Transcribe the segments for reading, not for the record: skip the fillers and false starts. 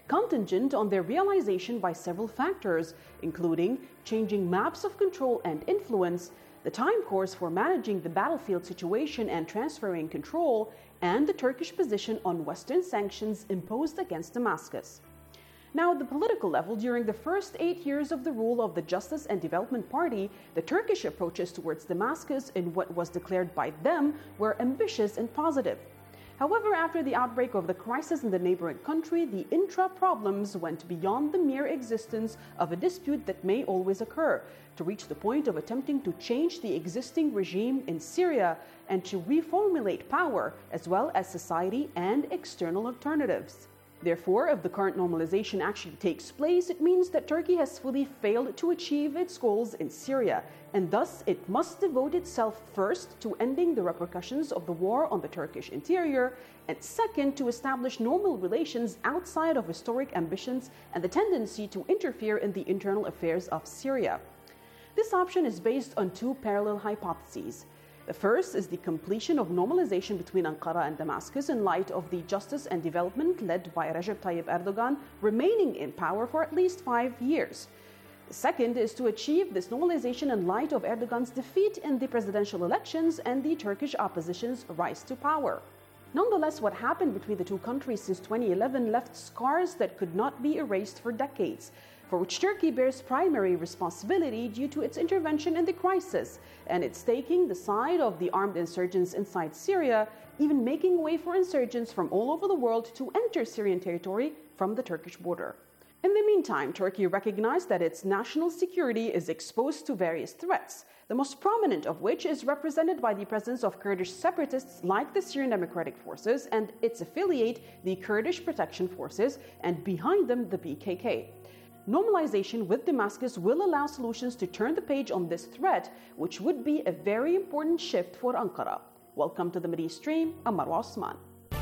contingent on their realization by several factors, including changing maps of control and influence, the time course for managing the battlefield situation and transferring control, and the Turkish position on Western sanctions imposed against Damascus. Now, at the political level, during the first 8 years of the rule of the Justice and Development Party, the Turkish approaches towards Damascus in what was declared by them were ambitious and positive. However, after the outbreak of the crisis in the neighboring country, the intra-problems went beyond the mere existence of a dispute that may always occur, to reach the point of attempting to change the existing regime in Syria and to reformulate power, as well as society and external alternatives. Therefore, if the current normalization actually takes place, it means that Turkey has fully failed to achieve its goals in Syria, and thus it must devote itself first to ending the repercussions of the war on the Turkish interior, and second to establish normal relations outside of historic ambitions and the tendency to interfere in the internal affairs of Syria. This option is based on two parallel hypotheses. The first is the completion of normalization between Ankara and Damascus in light of the justice and development led by Recep Tayyip Erdogan remaining in power for at least 5 years. The second is to achieve this normalization in light of Erdogan's defeat in the presidential elections and the Turkish opposition's rise to power. Nonetheless, what happened between the two countries since 2011 left scars that could not be erased for decades, for which Turkey bears primary responsibility due to its intervention in the crisis and its taking the side of the armed insurgents inside Syria, even making way for insurgents from all over the world to enter Syrian territory from the Turkish border. In the meantime, Turkey recognized that its national security is exposed to various threats, the most prominent of which is represented by the presence of Kurdish separatists like the Syrian Democratic Forces and its affiliate, the Kurdish Protection Forces, and behind them, the PKK. Normalization with Damascus will allow solutions to turn the page on this threat, which would be a very important shift for Ankara. Welcome to the Mideast Stream. I'm Marwa Osman.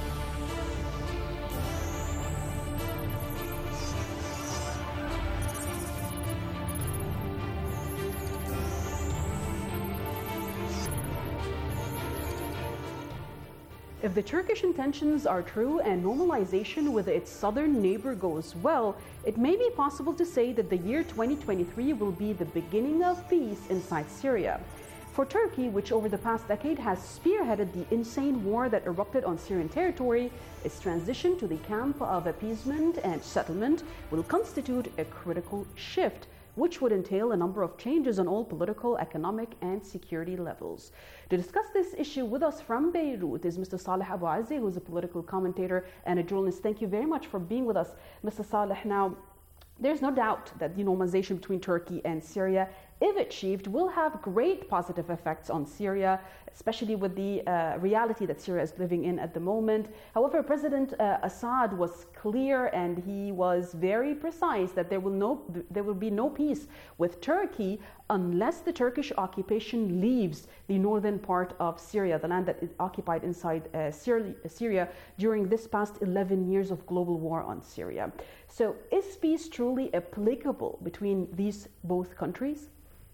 If the Turkish intentions are true and normalization with its southern neighbor goes well, it may be possible to say that the year 2023 will be the beginning of peace inside Syria. For Turkey, which over the past decade has spearheaded the insane war that erupted on Syrian territory, its transition to the camp of appeasement and settlement will constitute a critical shift, which would entail a number of changes on all political, economic, and security levels. To discuss this issue with us from Beirut is Mr. Saleh Abu Azzi, who is a political commentator and a journalist. Thank you very much for being with us, Mr. Saleh. Now, there's no doubt that the normalization between Turkey and Syria, if achieved, will have great positive effects on Syria, especially with the reality that Syria is living in at the moment. However, President Assad was clear and he was very precise that there will be no peace with Turkey unless the Turkish occupation leaves the northern part of Syria, the land that is occupied inside Syria during this past 11 years of global war on Syria. So is peace truly applicable between these both countries?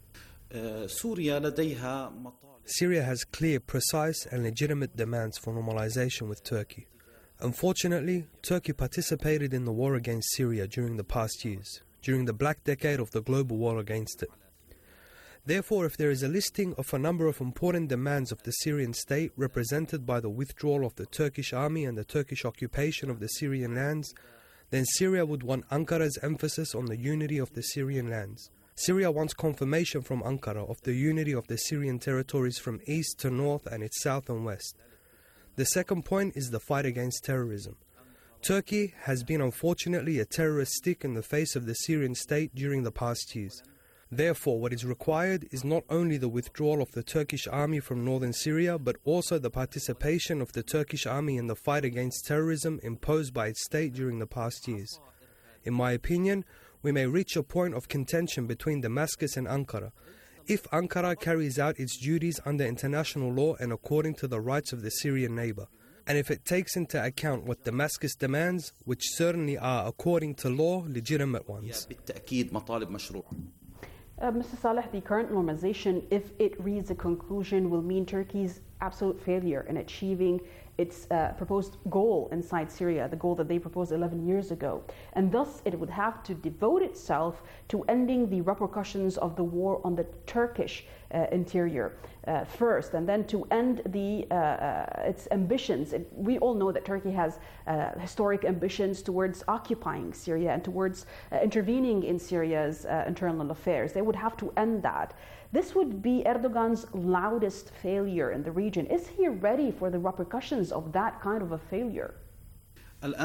Syria has clear, precise and legitimate demands for normalization with Turkey. Unfortunately, Turkey participated in the war against Syria during the past years, during the black decade of the global war against it. Therefore, if there is a listing of a number of important demands of the Syrian state represented by the withdrawal of the Turkish army and the Turkish occupation of the Syrian lands, then Syria would want Ankara's emphasis on the unity of the Syrian lands. Syria wants confirmation from Ankara of the unity of the Syrian territories from east to north and its south and west. The second point is the fight against terrorism. Turkey has been unfortunately a terrorist stick in the face of the Syrian state during the past years. Therefore, what is required is not only the withdrawal of the Turkish army from northern Syria, but also the participation of the Turkish army in the fight against terrorism imposed by its state during the past years. In my opinion, we may reach a point of contention between Damascus and Ankara. If Ankara carries out its duties under international law and according to the rights of the Syrian neighbor, and if it takes into account what Damascus demands, which certainly are, according to law, legitimate ones. Mr. Saleh, the current normalization, if it reaches a conclusion, will mean Turkey's absolute failure in achieving its proposed goal inside Syria, the goal that they proposed 11 years ago. And thus it would have to devote itself to ending the repercussions of the war on the Turkish interior first, and then to end its ambitions. We all know that Turkey has historic ambitions towards occupying Syria and towards intervening in Syria's internal affairs. They would have to end that. This would be Erdogan's loudest failure in the region. Is he ready for the repercussions of that kind of a failure? At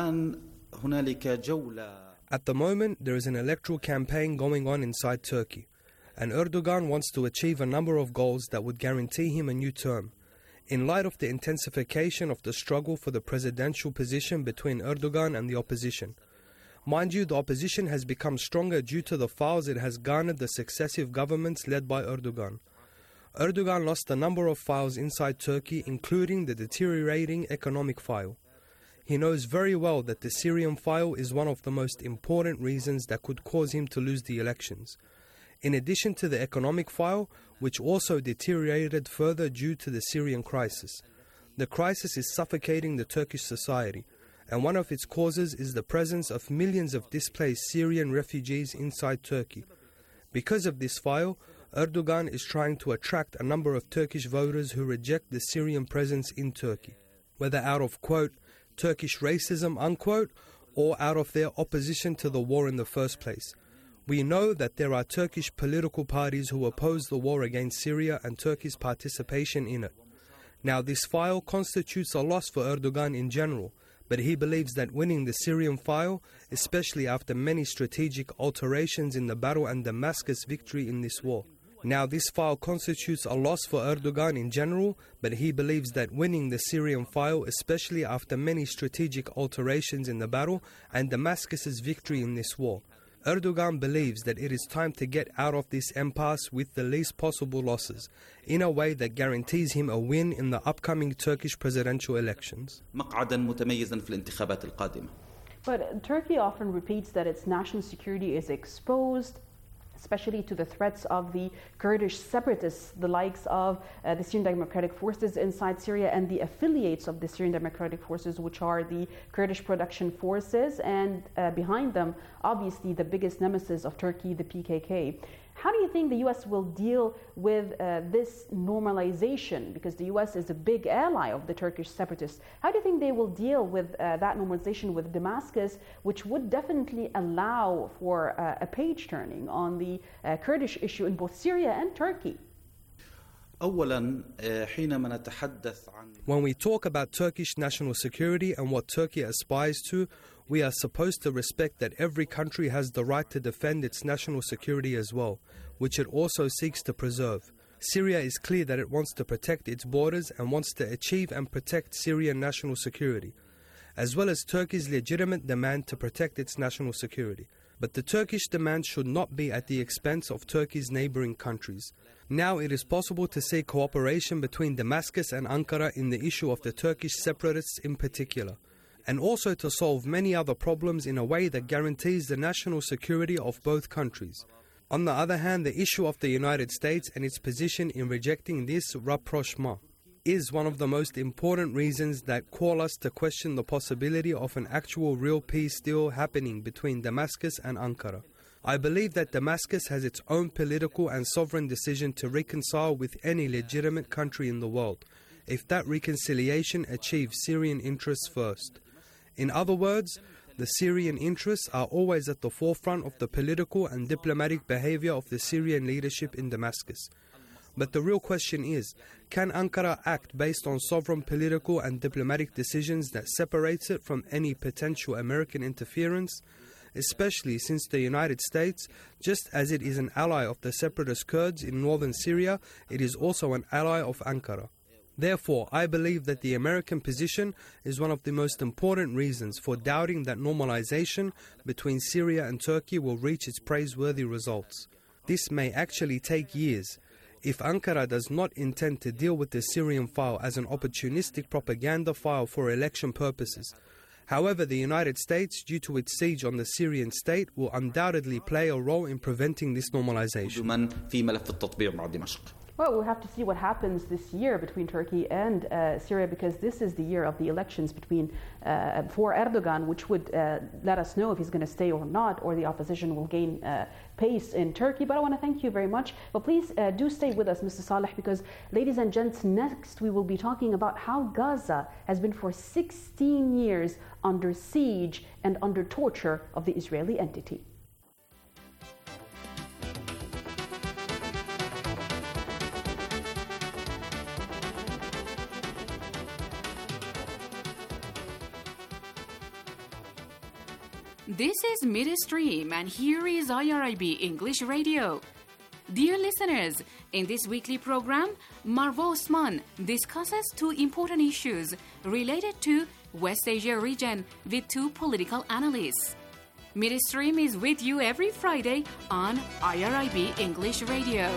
the moment, there is an electoral campaign going on inside Turkey, and Erdogan wants to achieve a number of goals that would guarantee him a new term. In light of the intensification of the struggle for the presidential position between Erdogan and the opposition. Mind you, the opposition has become stronger due to the files it has garnered the successive governments led by Erdogan. Erdogan lost a number of files inside Turkey, including the deteriorating economic file. He knows very well that the Syrian file is one of the most important reasons that could cause him to lose the elections. In addition to the economic file, which also deteriorated further due to the Syrian crisis. The crisis is suffocating the Turkish society, and one of its causes is the presence of millions of displaced Syrian refugees inside Turkey. Because of this file, Erdogan is trying to attract a number of Turkish voters who reject the Syrian presence in Turkey, whether out of, quote, Turkish racism, unquote, or out of their opposition to the war in the first place. We know that there are Turkish political parties who oppose the war against Syria and Turkey's participation in it. Now, this file constitutes a loss for Erdogan in general, but he believes that winning the Syrian file, especially after many strategic alterations in the battle and Damascus' victory in this war. Now, this file constitutes a loss for Erdogan in general, but he believes that winning the Syrian file, especially after many strategic alterations in the battle and Damascus' victory in this war. Erdogan believes that it is time to get out of this impasse with the least possible losses, in a way that guarantees him a win in the upcoming Turkish presidential elections. But Turkey often repeats that its national security is exposed, especially to the threats of the Kurdish separatists, the likes of the Syrian Democratic Forces inside Syria and the affiliates of the Syrian Democratic Forces, which are the Kurdish Production Forces, and behind them, obviously, the biggest nemesis of Turkey, the PKK. How do you think the U.S. will deal with this normalization? Because the U.S. is a big ally of the Turkish separatists. How do you think they will deal with that normalization with Damascus, which would definitely allow for a page turning on the Kurdish issue in both Syria and Turkey? When we talk about Turkish national security and what Turkey aspires to, we are supposed to respect that every country has the right to defend its national security as well, which it also seeks to preserve. Syria is clear that it wants to protect its borders and wants to achieve and protect Syrian national security, as well as Turkey's legitimate demand to protect its national security. But the Turkish demand should not be at the expense of Turkey's neighboring countries. Now it is possible to see cooperation between Damascus and Ankara in the issue of the Turkish separatists in particular, and also to solve many other problems in a way that guarantees the national security of both countries. On the other hand, the issue of the United States and its position in rejecting this rapprochement is one of the most important reasons that call us to question the possibility of an actual real peace deal happening between Damascus and Ankara. I believe that Damascus has its own political and sovereign decision to reconcile with any legitimate country in the world, if that reconciliation achieves Syrian interests first. In other words, the Syrian interests are always at the forefront of the political and diplomatic behavior of the Syrian leadership in Damascus. But the real question is, can Ankara act based on sovereign political and diplomatic decisions that separates it from any potential American interference, especially since the United States, just as it is an ally of the separatist Kurds in northern Syria, it is also an ally of Ankara. Therefore, I believe that the American position is one of the most important reasons for doubting that normalization between Syria and Turkey will reach its praiseworthy results. This may actually take years. If Ankara does not intend to deal with the Syrian file as an opportunistic propaganda file for election purposes. However, the United States, due to its siege on the Syrian state, will undoubtedly play a role in preventing this normalization. Well, we'll have to see what happens this year between Turkey and Syria, because this is the year of the elections for Erdogan, which would let us know if he's going to stay or not, or the opposition will gain pace in Turkey. But I want to thank you very much. But please do stay with us, Mr. Saleh, because, ladies and gents, next we will be talking about how Gaza has been for 16 years under siege and under torture of the Israeli entity. This is Midstream, and here is IRIB English Radio. Dear listeners, in this weekly program, Marwa Osman discusses two important issues related to West Asia region with two political analysts. Midstream is with you every Friday on IRIB English Radio.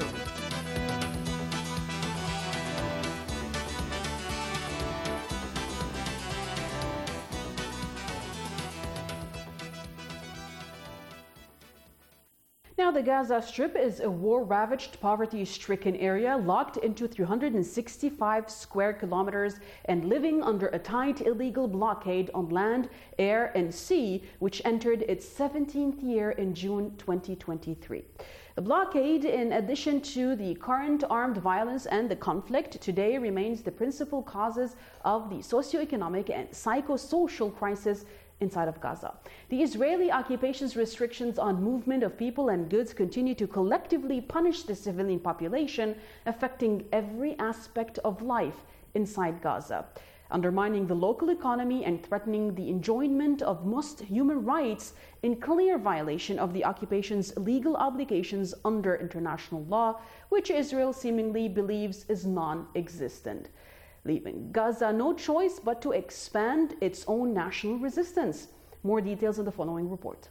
Now, the Gaza Strip is a war-ravaged, poverty-stricken area locked into 365 square kilometers and living under a tight illegal blockade on land, air, and sea, which entered its 17th year in June 2023. The blockade, in addition to the current armed violence and the conflict, today remains the principal causes of the socio-economic and psychosocial crisis inside of Gaza. The Israeli occupation's restrictions on movement of people and goods continue to collectively punish the civilian population, affecting every aspect of life inside Gaza, undermining the local economy and threatening the enjoyment of most human rights, in clear violation of the occupation's legal obligations under international law, which Israel seemingly believes is non-existent, leaving Gaza no choice but to expand its own national resistance. More details in the following report.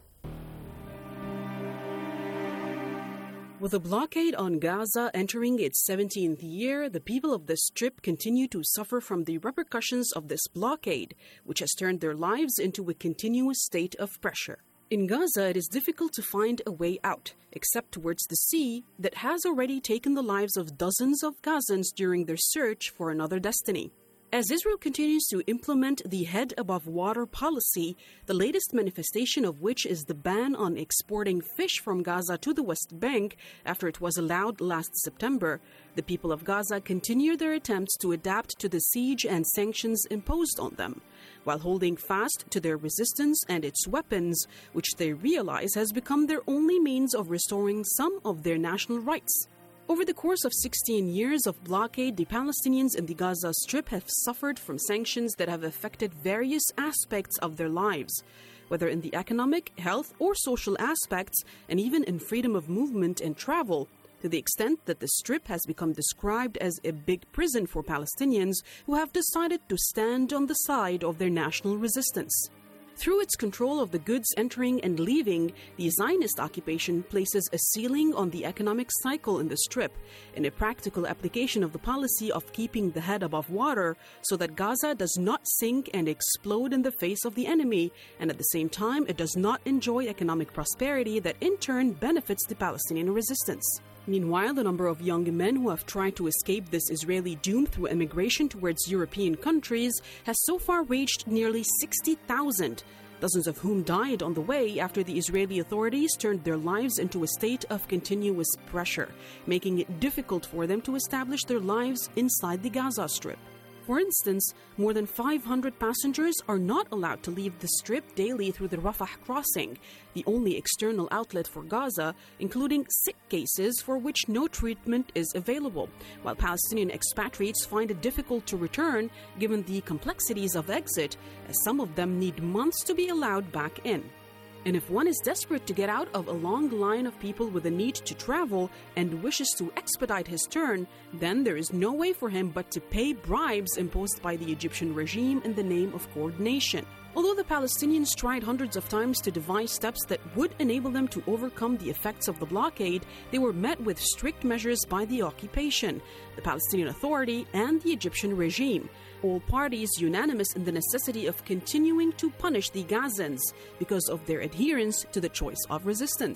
With the blockade on Gaza entering its 17th year, the people of the Strip continue to suffer from the repercussions of this blockade, which has turned their lives into a continuous state of pressure. In Gaza, it is difficult to find a way out, except towards the sea that has already taken the lives of dozens of Gazans during their search for another destiny. As Israel continues to implement the head above water policy, the latest manifestation of which is the ban on exporting fish from Gaza to the West Bank after it was allowed last September, the people of Gaza continue their attempts to adapt to the siege and sanctions imposed on them, while holding fast to their resistance and its weapons, which they realize has become their only means of restoring some of their national rights. Over the course of 16 years of blockade, the Palestinians in the Gaza Strip have suffered from sanctions that have affected various aspects of their lives, whether in the economic, health, or social aspects, and even in freedom of movement and travel, to the extent that the Strip has become described as a big prison for Palestinians who have decided to stand on the side of their national resistance. Through its control of the goods entering and leaving, the Zionist occupation places a ceiling on the economic cycle in the Strip, in a practical application of the policy of keeping the head above water so that Gaza does not sink and explode in the face of the enemy, and at the same time it does not enjoy economic prosperity that in turn benefits the Palestinian resistance. Meanwhile, the number of young men who have tried to escape this Israeli doom through immigration towards European countries has so far reached nearly 60,000, dozens of whom died on the way after the Israeli authorities turned their lives into a state of continuous pressure, making it difficult for them to establish their lives inside the Gaza Strip. For instance, more than 500 passengers are not allowed to leave the Strip daily through the Rafah crossing, the only external outlet for Gaza, including sick cases for which no treatment is available, while Palestinian expatriates find it difficult to return given the complexities of exit, as some of them need months to be allowed back in. And if one is desperate to get out of a long line of people with a need to travel and wishes to expedite his turn, then there is no way for him but to pay bribes imposed by the Egyptian regime in the name of coordination. Although the Palestinians tried hundreds of times to devise steps that would enable them to overcome the effects of the blockade, they were met with strict measures by the occupation, the Palestinian Authority, and the Egyptian regime, all parties unanimous in the necessity of continuing to punish the Gazans because of their adherence to the choice of resistance.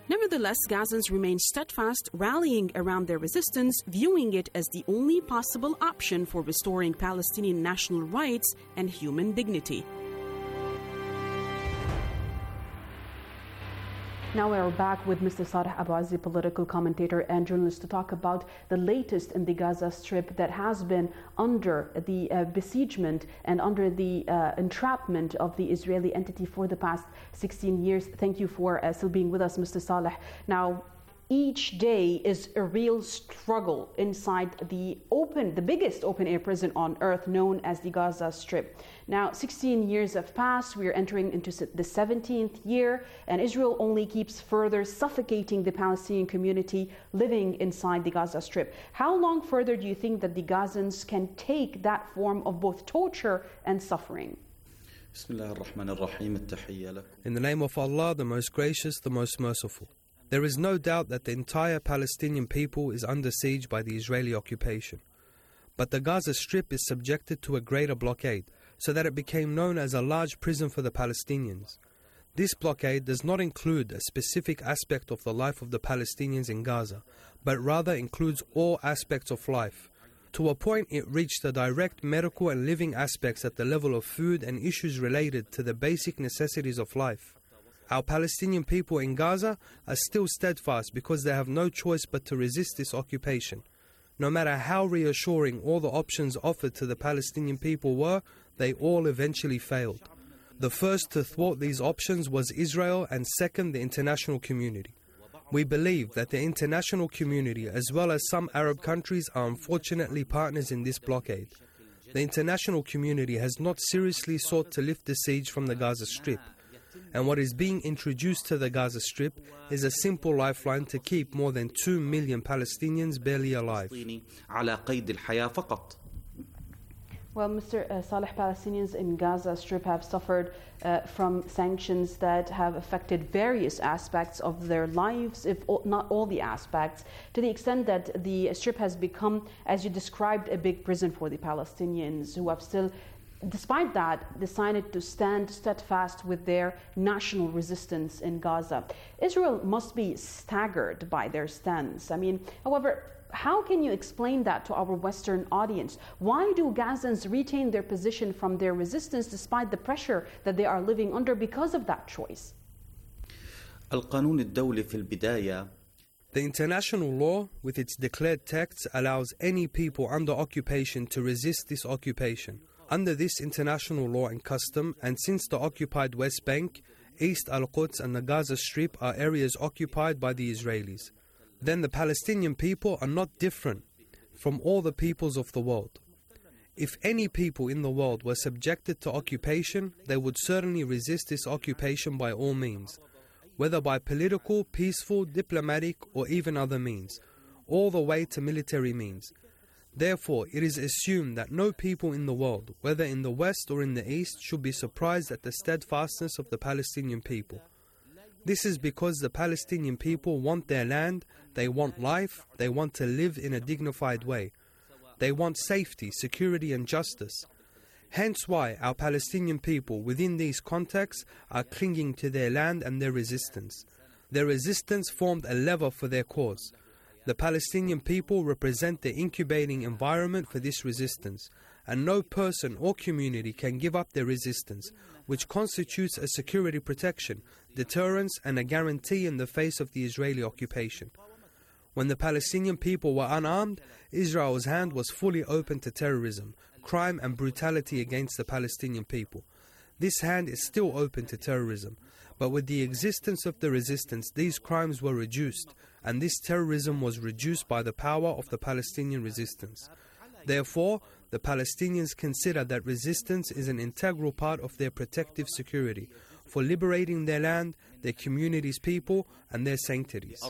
Nevertheless, Gazans remain steadfast, rallying around their resistance, viewing it as the only possible option for restoring Palestinian national rights and human dignity. Now we're back with Mr. Saleh Abu Azzi, political commentator and journalist, to talk about the latest in the Gaza Strip that has been under the besiegement and under the entrapment of the Israeli entity for the past 16 years. Thank you for still being with us, Mr. Saleh. Now, each day is a real struggle inside the biggest open-air prison on earth, known as the Gaza Strip. Now, 16 years have passed. We are entering into the 17th year, and Israel only keeps further suffocating the Palestinian community living inside the Gaza Strip. How long further do you think that the Gazans can take that form of both torture and suffering? In the name of Allah, the most gracious, the most merciful. There is no doubt that the entire Palestinian people is under siege by the Israeli occupation. But the Gaza Strip is subjected to a greater blockade, so that it became known as a large prison for the Palestinians. This blockade does not include a specific aspect of the life of the Palestinians in Gaza, but rather includes all aspects of life. To a point, it reached the direct medical and living aspects at the level of food and issues related to the basic necessities of life. Our Palestinian people in Gaza are still steadfast because they have no choice but to resist this occupation. No matter how reassuring all the options offered to the Palestinian people were, they all eventually failed. The first to thwart these options was Israel, and second, the international community. We believe that the international community, as well as some Arab countries, are unfortunately partners in this blockade. The international community has not seriously sought to lift the siege from the Gaza Strip. And what is being introduced to the Gaza Strip is a simple lifeline to keep more than 2 million Palestinians barely alive. Well, Mr. Saleh, Palestinians in Gaza Strip have suffered from sanctions that have affected various aspects of their lives, if not all the aspects, to the extent that the Strip has become, as you described, a big prison for the Palestinians, who have still, despite that, decided to stand steadfast with their national resistance in Gaza. Israel must be staggered by their stance. However, how can you explain that to our Western audience? Why do Gazans retain their position from their resistance despite the pressure that they are living under because of that choice? The international law, with its declared texts, allows any people under occupation to resist this occupation. Under this international law and custom, and since the occupied West Bank, East Al-Quds and the Gaza Strip are areas occupied by the Israelis, then the Palestinian people are not different from all the peoples of the world. If any people in the world were subjected to occupation, they would certainly resist this occupation by all means, whether by political, peaceful, diplomatic, or even other means, all the way to military means. Therefore, it is assumed that no people in the world, whether in the West or in the East, should be surprised at the steadfastness of the Palestinian people. This is because the Palestinian people want their land, they want life, they want to live in a dignified way. They want safety, security and justice. Hence why our Palestinian people within these contexts are clinging to their land and their resistance. Their resistance formed a lever for their cause. The Palestinian people represent the incubating environment for this resistance, and no person or community can give up their resistance, which constitutes a security protection, deterrence and a guarantee in the face of the Israeli occupation. When the Palestinian people were unarmed, Israel's hand was fully open to terrorism, crime and brutality against the Palestinian people. This hand is still open to terrorism, but with the existence of the resistance, these crimes were reduced, and this terrorism was reduced by the power of the Palestinian resistance. Therefore, the Palestinians consider that resistance is an integral part of their protective security, for liberating their land, their communities' people, and their sanctuaries.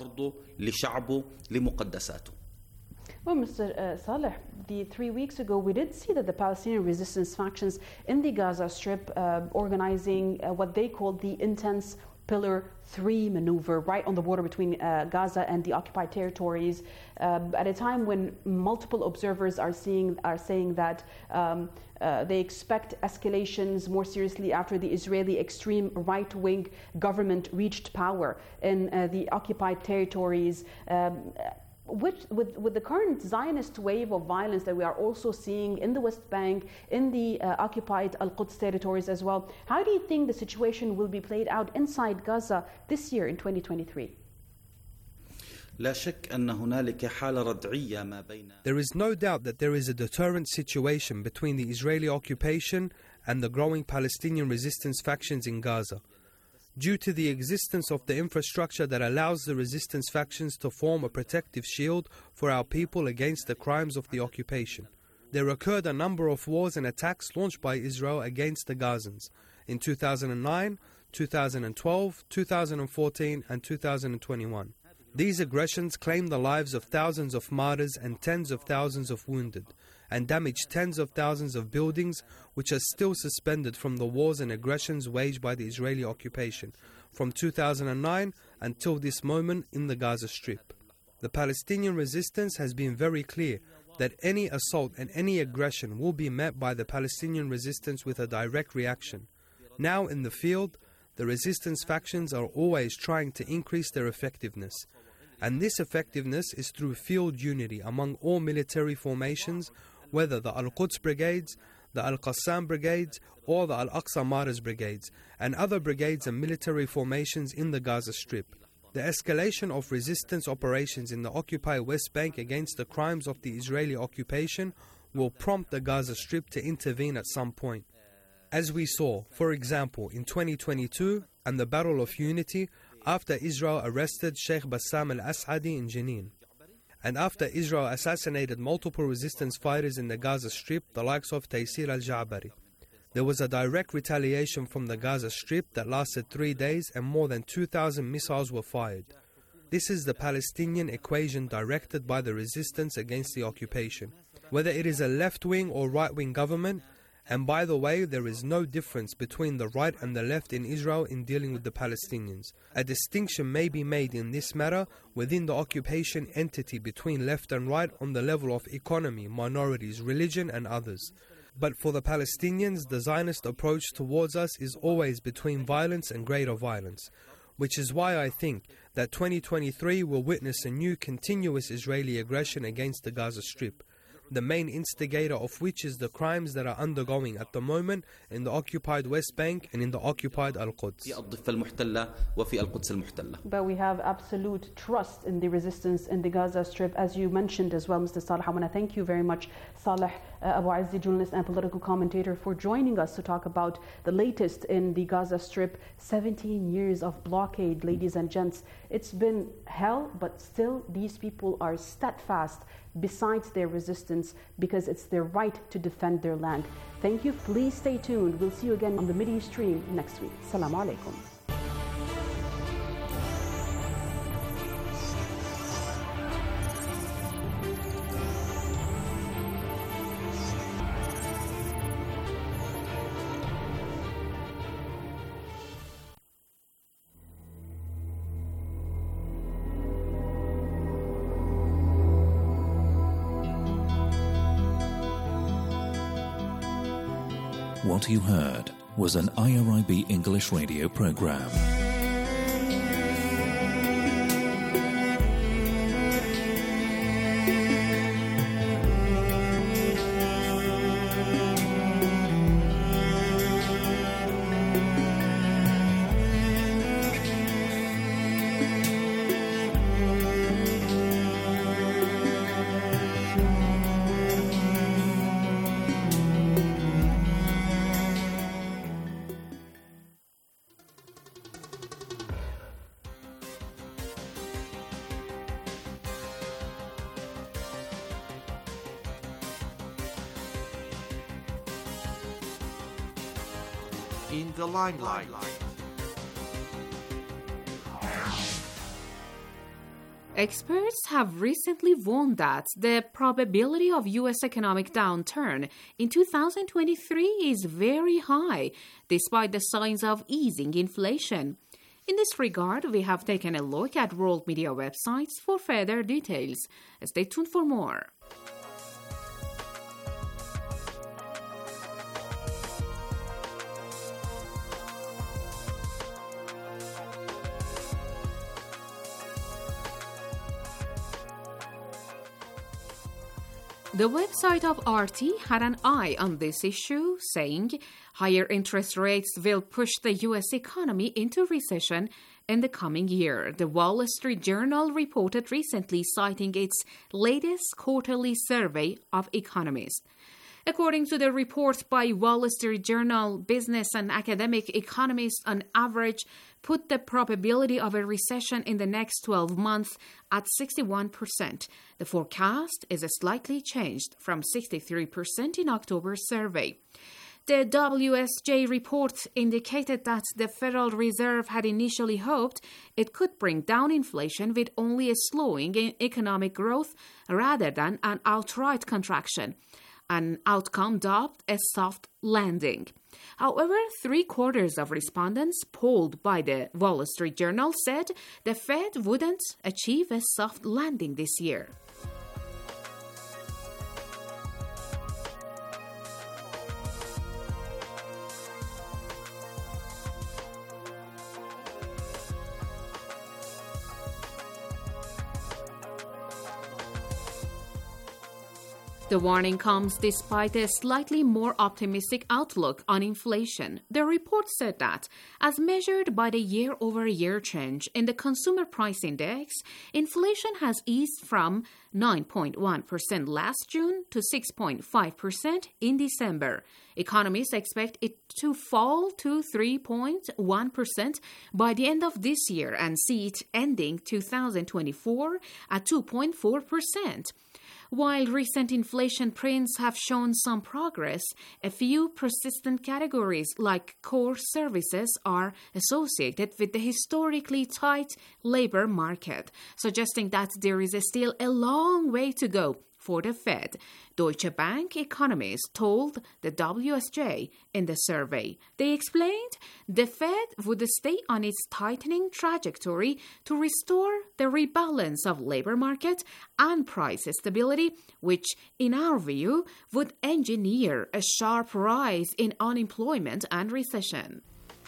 Well, Mr. Saleh, 3 weeks ago we did see that the Palestinian resistance factions in the Gaza Strip organizing what they called the intense Pillar 3 maneuver right on the border between Gaza and the occupied territories, at a time when multiple observers are saying that they expect escalations more seriously after the Israeli extreme right-wing government reached power in the occupied territories. With the current Zionist wave of violence that we are also seeing in the West Bank, in the occupied Al-Quds territories as well, how do you think the situation will be played out inside Gaza this year in 2023? There is no doubt that there is a deterrent situation between the Israeli occupation and the growing Palestinian resistance factions in Gaza, due to the existence of the infrastructure that allows the resistance factions to form a protective shield for our people against the crimes of the occupation. There occurred a number of wars and attacks launched by Israel against the Gazans in 2009, 2012, 2014 and 2021. These aggressions claimed the lives of thousands of martyrs and tens of thousands of wounded, and damaged tens of thousands of buildings which are still suspended from the wars and aggressions waged by the Israeli occupation from 2009 until this moment in the Gaza Strip. The Palestinian resistance has been very clear that any assault and any aggression will be met by the Palestinian resistance with a direct reaction. Now in the field, the resistance factions are always trying to increase their effectiveness, and this effectiveness is through field unity among all military formations, whether the Al-Quds brigades, the Al-Qassam brigades or the Al-Aqsa Martyrs brigades and other brigades and military formations in the Gaza Strip. The escalation of resistance operations in the occupied West Bank against the crimes of the Israeli occupation will prompt the Gaza Strip to intervene at some point. As we saw, for example, in 2022 and the Battle of Unity, after Israel arrested Sheikh Bassam al-Asadi in Jenin, and after Israel assassinated multiple resistance fighters in the Gaza Strip, the likes of Taysir al-Ja'bari. There was a direct retaliation from the Gaza Strip that lasted 3 days and more than 2,000 missiles were fired. This is the Palestinian equation directed by the resistance against the occupation. Whether it is a left-wing or right-wing government, and by the way, there is no difference between the right and the left in Israel in dealing with the Palestinians. A distinction may be made in this matter within the occupation entity between left and right on the level of economy, minorities, religion and others. But for the Palestinians, the Zionist approach towards us is always between violence and greater violence, which is why I think that 2023 will witness a new continuous Israeli aggression against the Gaza Strip, the main instigator of which is the crimes that are undergoing at the moment in the occupied West Bank and in the occupied Al-Quds. But we have absolute trust in the resistance in the Gaza Strip, as you mentioned as well, Mr. Saleh. I want to thank you very much, Saleh Abu Azzi, journalist and political commentator, for joining us to talk about the latest in the Gaza Strip. 17 years of blockade, ladies and gents. It's been hell, but still these people are steadfast besides their resistance because it's their right to defend their land. Thank you. Please stay tuned. We'll see you again on the Mideast Stream next week. Assalamu alaikum. What you heard was an IRIB English radio program. In the limelight. Experts have recently warned that the probability of U.S. economic downturn in 2023 is very high, despite the signs of easing inflation. In this regard, we have taken a look at world media websites for further details. Stay tuned for more. The website of RT had an eye on this issue, saying higher interest rates will push the U.S. economy into recession in the coming year. The Wall Street Journal reported recently, citing its latest quarterly survey of economists. According to the report by Wall Street Journal, business and academic economists on average put the probability of a recession in the next 12 months at 61%. The forecast is slightly changed from 63% in October's survey. The WSJ report indicated that the Federal Reserve had initially hoped it could bring down inflation with only a slowing in economic growth rather than an outright contraction, an outcome dubbed a soft landing. However, 3/4 of respondents polled by the Wall Street Journal said the Fed wouldn't achieve a soft landing this year. The warning comes despite a slightly more optimistic outlook on inflation. The report said that, as measured by the year-over-year change in the Consumer Price Index, inflation has eased from 9.1% last June to 6.5% in December. Economists expect it to fall to 3.1% by the end of this year and see it ending 2024 at 2.4%. While recent inflation prints have shown some progress, a few persistent categories like core services are associated with the historically tight labor market, suggesting that there is still a long way to go for the Fed, Deutsche Bank economists told the WSJ in the survey. They explained the Fed would stay on its tightening trajectory to restore the rebalance of labor market and price stability, which, in our view, would engineer a sharp rise in unemployment and recession.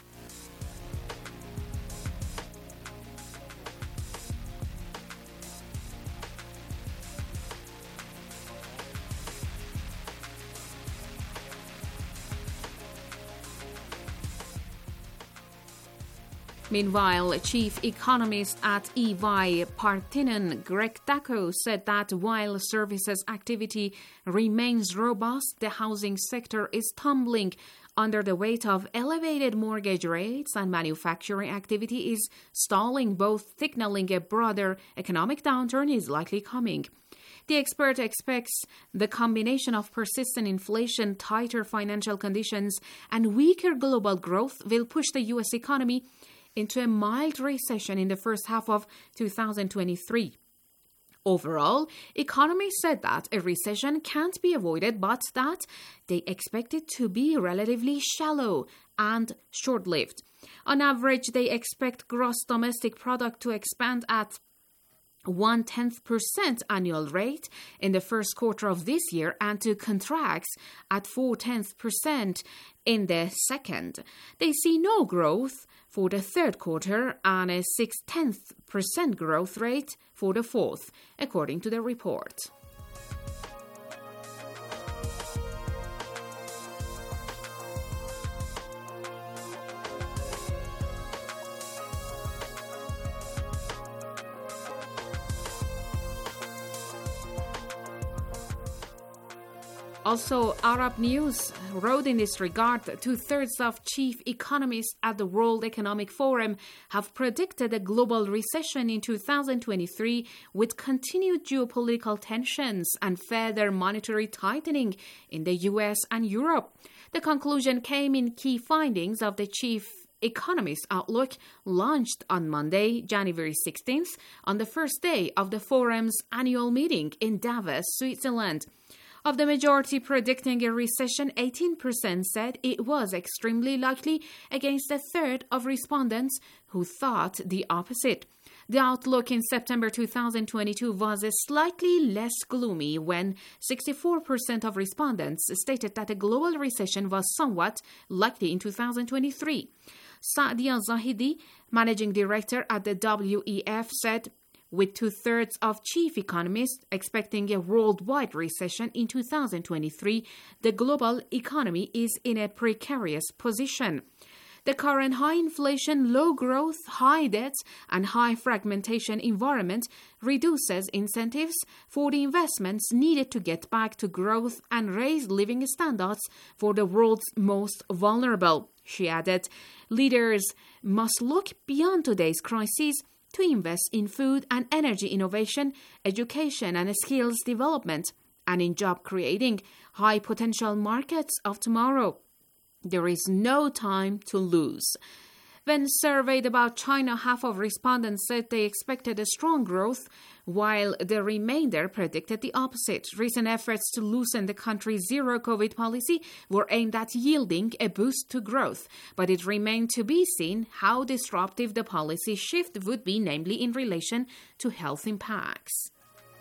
Meanwhile, chief economist at EY Partinen, Greg Dacko, said that while services activity remains robust, the housing sector is tumbling under the weight of elevated mortgage rates, and manufacturing activity is stalling, both signaling a broader economic downturn is likely coming. The expert expects the combination of persistent inflation, tighter financial conditions, and weaker global growth will push the U.S. economy into a mild recession in the first half of 2023. Overall, economists said that a recession can't be avoided, but that they expect it to be relatively shallow and short-lived. On average, they expect gross domestic product to expand at 0.1% annual rate in the first quarter of this year and to contract at 0.4% in the second. They see no growth for the third quarter and a 0.6% growth rate for the fourth, according to the report. Also, Arab News wrote in this regard that 2/3 of chief economists at the World Economic Forum have predicted a global recession in 2023 with continued geopolitical tensions and further monetary tightening in the US and Europe. The conclusion came in key findings of the chief Economist Outlook, launched on Monday, January 16th, on the first day of the forum's annual meeting in Davos, Switzerland. Of the majority predicting a recession, 18% said it was extremely likely, against a third of respondents who thought the opposite. The outlook in September 2022 was slightly less gloomy when 64% of respondents stated that a global recession was somewhat likely in 2023. Saadia Zahidi, managing director at the WEF, said, with two-thirds of chief economists expecting a worldwide recession in 2023, the global economy is in a precarious position. The current high inflation, low growth, high debts, and high fragmentation environment reduces incentives for the investments needed to get back to growth and raise living standards for the world's most vulnerable. She added, leaders must look beyond today's crises to invest in food and energy innovation, education and skills development, and in job creating high potential markets of tomorrow. There is no time to lose. When surveyed about China, half of respondents said they expected a strong growth, while the remainder predicted the opposite. Recent efforts to loosen the country's zero-COVID policy were aimed at yielding a boost to growth, but it remained to be seen how disruptive the policy shift would be, namely in relation to health impacts.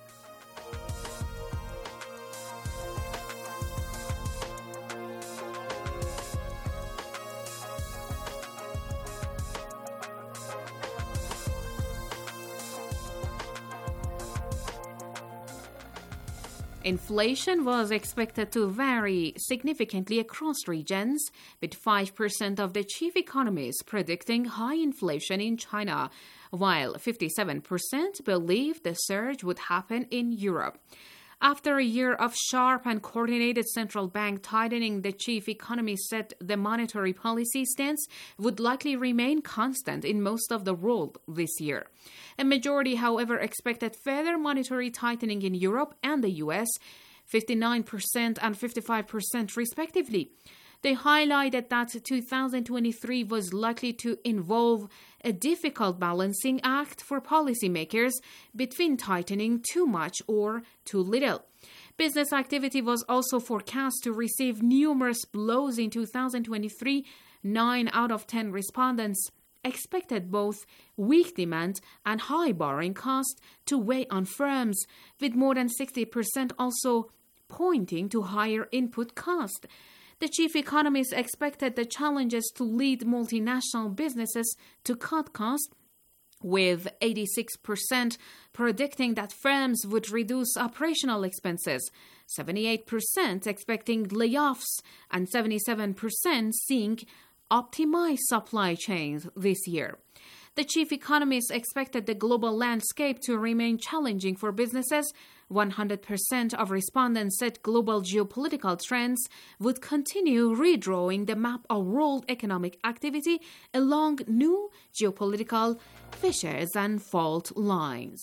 Inflation was expected to vary significantly across regions, with 5% of the chief economists predicting high inflation in China, while 57% believed the surge would happen in Europe. After a year of sharp and coordinated central bank tightening, the chief economist said the monetary policy stance would likely remain constant in most of the world this year. A majority, however, expected further monetary tightening in Europe and the US, 59% and 55% respectively. They highlighted that 2023 was likely to involve a difficult balancing act for policymakers between tightening too much or too little. Business activity was also forecast to receive numerous blows in 2023. 9 out of 10 respondents expected both weak demand and high borrowing costs to weigh on firms, with more than 60% also pointing to higher input costs. The chief economist expected the challenges to lead multinational businesses to cut costs, with 86% predicting that firms would reduce operational expenses, 78% expecting layoffs, and 77% seeing optimized supply chains this year. The chief economist expected the global landscape to remain challenging for businesses. 100% of respondents said global geopolitical trends would continue redrawing the map of world economic activity along new geopolitical fissures and fault lines.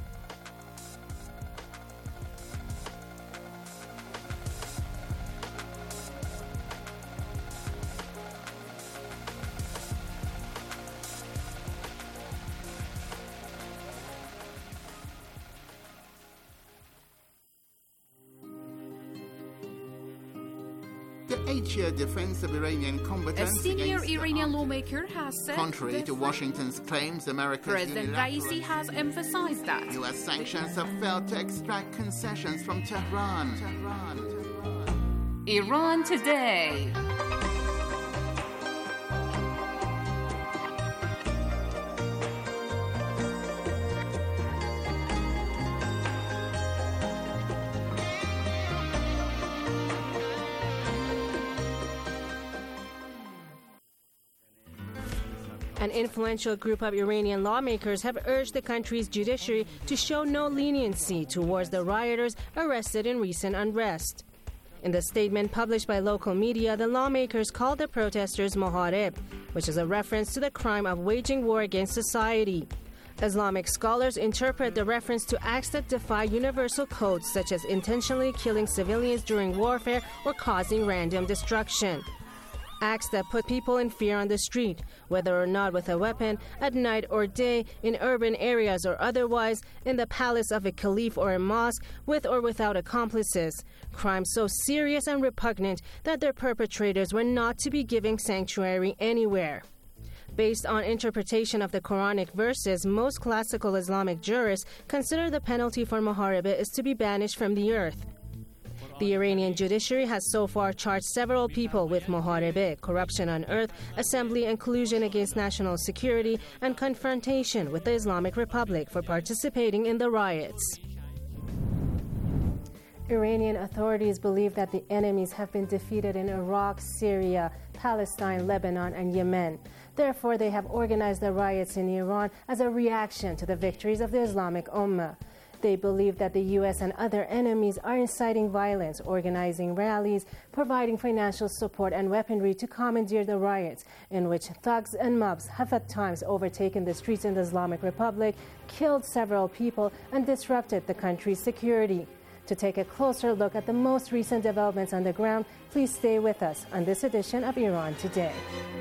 The 8-year defense of Iranian combatants A senior against the Iranian armed- lawmaker has said Contrary to Washington's claims, America's President unilateral Raisi has emphasized that U.S. sanctions have failed to extract concessions from Tehran. Iran today. An influential group of Iranian lawmakers have urged the country's judiciary to show no leniency towards the rioters arrested in recent unrest. In the statement published by local media, the lawmakers called the protesters mohareb, which is a reference to the crime of waging war against society. Islamic scholars interpret the reference to acts that defy universal codes, such as intentionally killing civilians during warfare or causing random destruction. acts that put people in fear on the street, whether or not with a weapon, at night or day, in urban areas or otherwise, in the palace of a caliph or a mosque, with or without accomplices. Crimes so serious and repugnant that their perpetrators were not to be given sanctuary anywhere. Based on interpretation of the Quranic verses, most classical Islamic jurists consider the penalty for muharibah is to be banished from the earth. The Iranian judiciary has so far charged several people with muharibah, corruption on earth, assembly and collusion against national security, and confrontation with the Islamic Republic for participating in the riots. Iranian authorities believe that the enemies have been defeated in Iraq, Syria, Palestine, Lebanon, and Yemen. Therefore, they have organized the riots in Iran as a reaction to the victories of the Islamic Ummah. They believe that the U.S. and other enemies are inciting violence, organizing rallies, providing financial support and weaponry to commandeer the riots, in which thugs and mobs have at times overtaken the streets in the Islamic Republic, killed several people, and disrupted the country's security. To take a closer look at the most recent developments on the ground, please stay with us on this edition of Iran Today.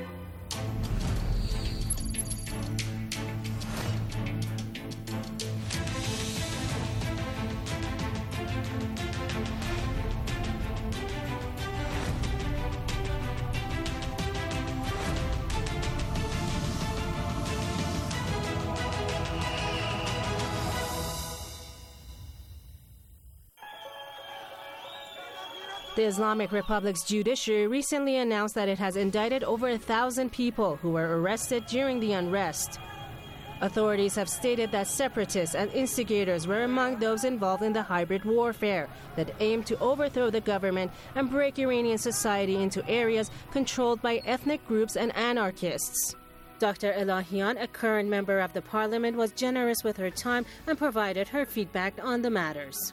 The Islamic Republic's judiciary recently announced that it has indicted over 1,000 people who were arrested during the unrest. Authorities have stated that separatists and instigators were among those involved in the hybrid warfare that aimed to overthrow the government and break Iranian society into areas controlled by ethnic groups and anarchists. Dr. Elahian, a current member of the parliament, was generous with her time and provided her feedback on the matters.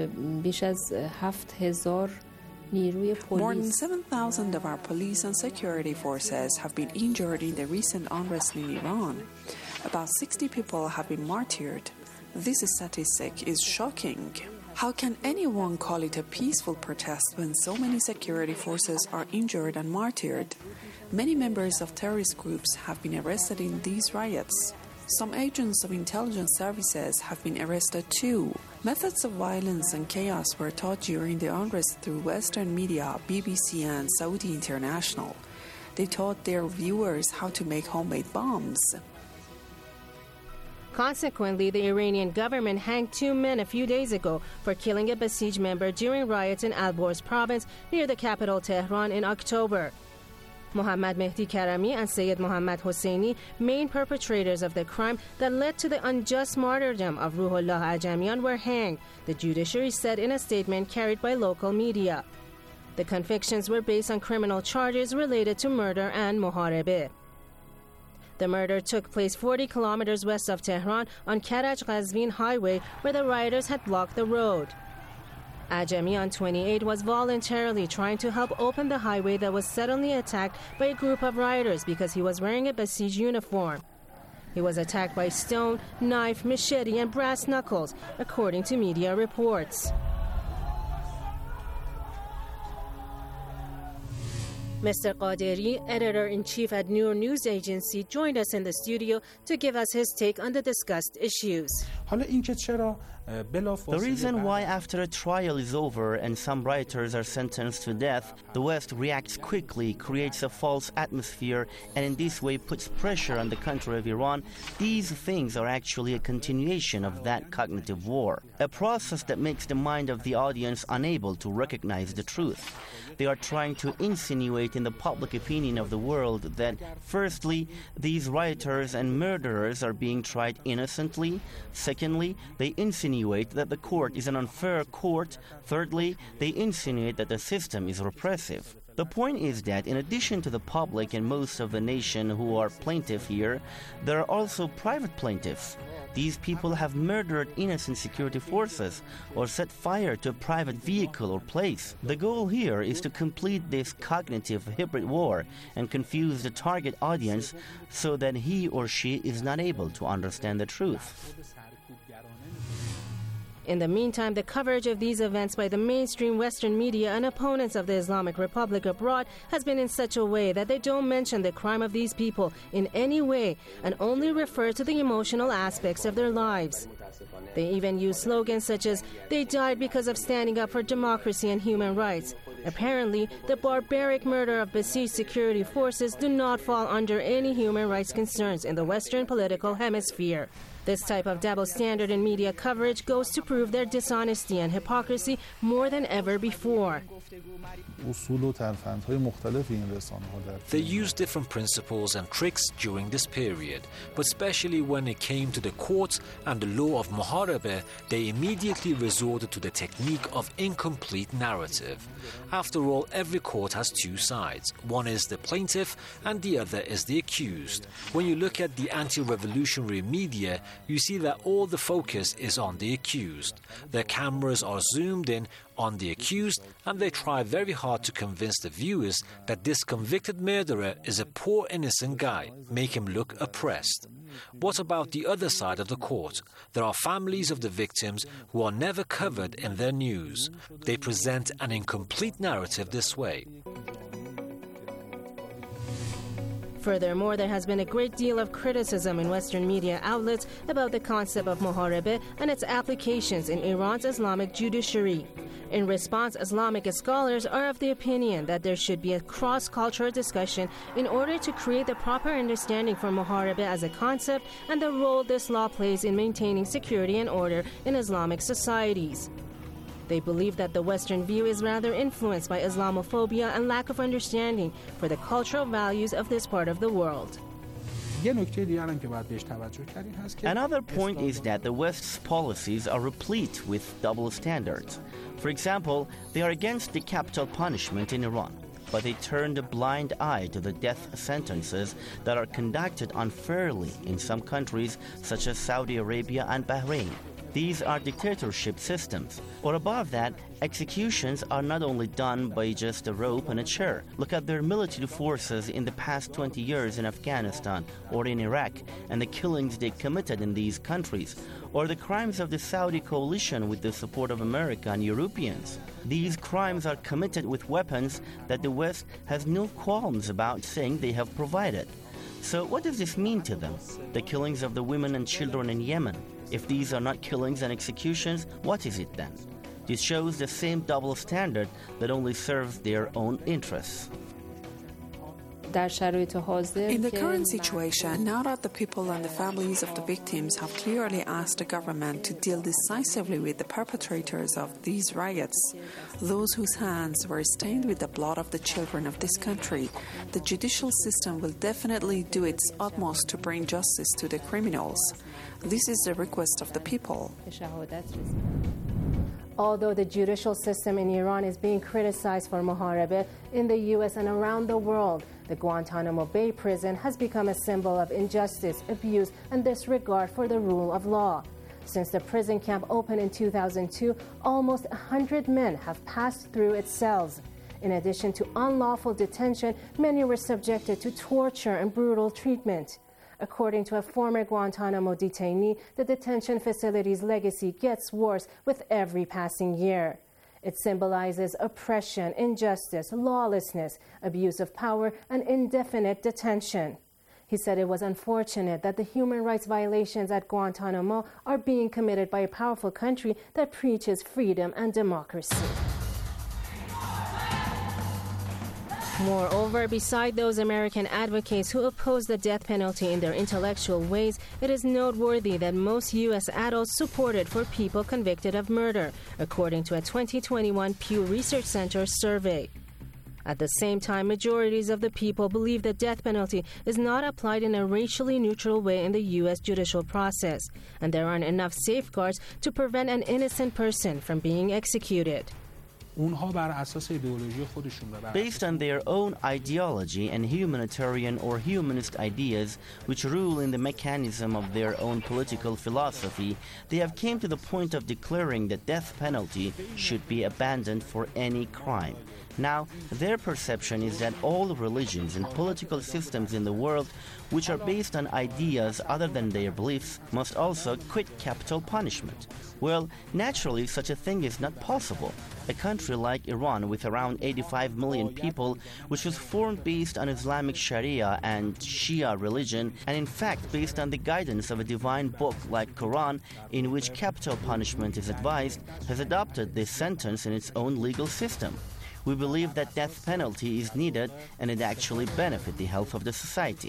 More than 7,000 of our police and security forces have been injured in the recent unrest in Iran. About 60 people have been martyred. This statistic is shocking. How can anyone call it a peaceful protest when so many security forces are injured and martyred? Many members of terrorist groups have been arrested in these riots. Some agents of intelligence services have been arrested too. Methods of violence and chaos were taught during the unrest through Western media, BBC and Saudi International. They taught their viewers how to make homemade bombs. Consequently, the Iranian government hanged 2 men a few days ago for killing a Basij member during riots in Alborz province near the capital Tehran in October. Mohammad Mehdi Karami and Sayyid Mohammad Hosseini, main perpetrators of the crime that led to the unjust martyrdom of Ruhollah Ajamian, were hanged, the judiciary said in a statement carried by local media. The convictions were based on criminal charges related to murder and muharibah. The murder took place 40 kilometers west of Tehran on Karaj-Qazvin highway, where the rioters had blocked the road. Ajamian, 28, was voluntarily trying to help open the highway that was suddenly attacked by a group of rioters because he was wearing a Basij uniform. He was attacked by stone, knife, machete, and brass knuckles, according to media reports. Mr. Qaderi, editor-in-chief at Noor News Agency, joined us in the studio to give us his take on the discussed issues. The reason why after a trial is over and some rioters are sentenced to death, the West reacts quickly, creates a false atmosphere, and in this way puts pressure on the country of Iran, these things are actually a continuation of that cognitive war, a process that makes the mind of the audience unable to recognize the truth. They are trying to insinuate in the public opinion of the world that, firstly, these rioters and murderers are being tried innocently. Secondly, they insinuate that the court is an unfair court. Thirdly, they insinuate that the system is repressive. The point is that in addition to the public and most of the nation who are plaintiff here, there are also private plaintiffs. These people have murdered innocent security forces or set fire to a private vehicle or place. The goal here is to complete this cognitive hybrid war and confuse the target audience so that he or she is not able to understand the truth. In the meantime, the coverage of these events by the mainstream Western media and opponents of the Islamic Republic abroad has been in such a way that they don't mention the crime of these people in any way and only refer to the emotional aspects of their lives. They even use slogans such as, "They died because of standing up for democracy and human rights." Apparently, the barbaric murder of besieged security forces do not fall under any human rights concerns in the Western political hemisphere. This type of double standard in media coverage goes to prove their dishonesty and hypocrisy more than ever before. They used different principles and tricks during this period, but especially when it came to the courts and the law of muharebe, they immediately resorted to the technique of incomplete narrative. After all, every court has two sides. One is the plaintiff and the other is the accused. When you look at the anti-revolutionary media, you see that all the focus is on the accused. Their cameras are zoomed in on the accused, and they try very hard to convince the viewers that this convicted murderer is a poor innocent guy, make him look oppressed. What about the other side of the court? There are families of the victims who are never covered in their news. They present an incomplete narrative this way. Furthermore, there has been a great deal of criticism in Western media outlets about the concept of muharebe and its applications in Iran's Islamic judiciary. In response, Islamic scholars are of the opinion that there should be a cross-cultural discussion in order to create the proper understanding for muharebe as a concept and the role this law plays in maintaining security and order in Islamic societies. They believe that the Western view is rather influenced by Islamophobia and lack of understanding for the cultural values of this part of the world. Another point is that the West's policies are replete with double standards. For example, they are against the capital punishment in Iran, but they turn a blind eye to the death sentences that are conducted unfairly in some countries such as Saudi Arabia and Bahrain. These are dictatorship systems. Or above that, executions are not only done by just a rope and a chair. Look at their military forces in the past 20 years in Afghanistan or in Iraq and the killings they committed in these countries, or the crimes of the Saudi coalition with the support of America and Europeans. These crimes are committed with weapons that the West has no qualms about saying they have provided. So what does this mean to them? The killings of the women and children in Yemen? If these are not killings and executions, what is it then? This shows the same double standard that only serves their own interests. In the current situation, now that the people and the families of the victims have clearly asked the government to deal decisively with the perpetrators of these riots, those whose hands were stained with the blood of the children of this country, the judicial system will definitely do its utmost to bring justice to the criminals. This is the request of the people. Although the judicial system in Iran is being criticized for muharebe in the U.S. and around the world, the Guantanamo Bay prison has become a symbol of injustice, abuse, and disregard for the rule of law. Since the prison camp opened in 2002, almost 100 men have passed through its cells. In addition to unlawful detention, many were subjected to torture and brutal treatment. According to a former Guantanamo detainee, the detention facility's legacy gets worse with every passing year. It symbolizes oppression, injustice, lawlessness, abuse of power, and indefinite detention. He said it was unfortunate that the human rights violations at Guantanamo are being committed by a powerful country that preaches freedom and democracy. Moreover, beside those American advocates who oppose the death penalty in their intellectual ways, it is noteworthy that most U.S. adults support it for people convicted of murder, according to a 2021 Pew Research Center survey. At the same time, majorities of the people believe the death penalty is not applied in a racially neutral way in the U.S. judicial process, and there aren't enough safeguards to prevent an innocent person from being executed. Based on their own ideology and humanitarian or humanist ideas which rule in the mechanism of their own political philosophy, they have came to the point of declaring the death penalty should be abandoned for any crime. Now, their perception is that all religions and political systems in the world which are based on ideas other than their beliefs must also quit capital punishment. Well, naturally, such a thing is not possible. A country like Iran, with around 85 million people, which was formed based on Islamic Sharia and Shia religion, and in fact based on the guidance of a divine book like Quran, in which capital punishment is advised, has adopted this sentence in its own legal system. We believe that death penalty is needed and it actually benefits the health of the society.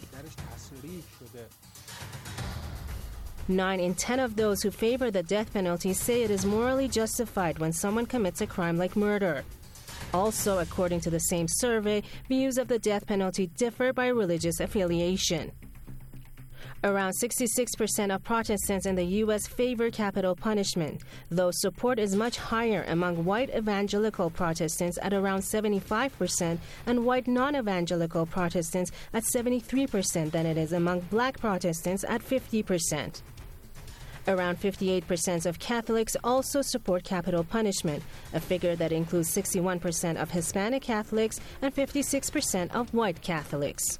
9 in 10 of those who favor the death penalty say it is morally justified when someone commits a crime like murder. Also, according to the same survey, views of the death penalty differ by religious affiliation. Around 66% of Protestants in the U.S. favor capital punishment, though support is much higher among white evangelical Protestants at around 75% and white non-evangelical Protestants at 73% than it is among black Protestants at 50%. Around 58% of Catholics also support capital punishment, a figure that includes 61% of Hispanic Catholics and 56% of white Catholics.